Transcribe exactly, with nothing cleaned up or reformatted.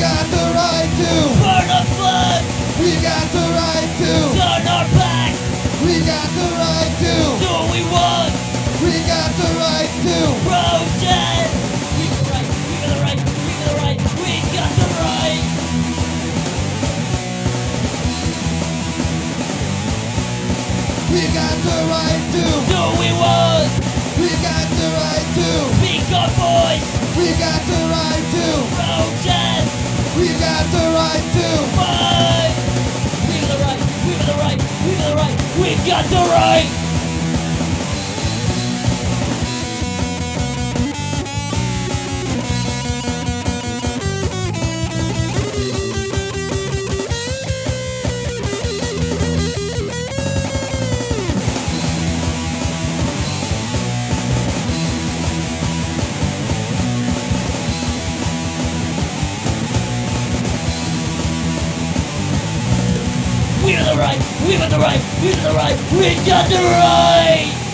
got the right to burn our flag, We got the right to turn our back, We got the right to do what we want, We got the right to protest. We got the right, we got the right, we got the right, we got the right. We got the right to Do what we want, We got the right to speak our voice, We got the right to protest. We got the right to Fight. We got the right, we got the right, we got the right, we got the right. We got the right, we got the right, we got the right, we got the right!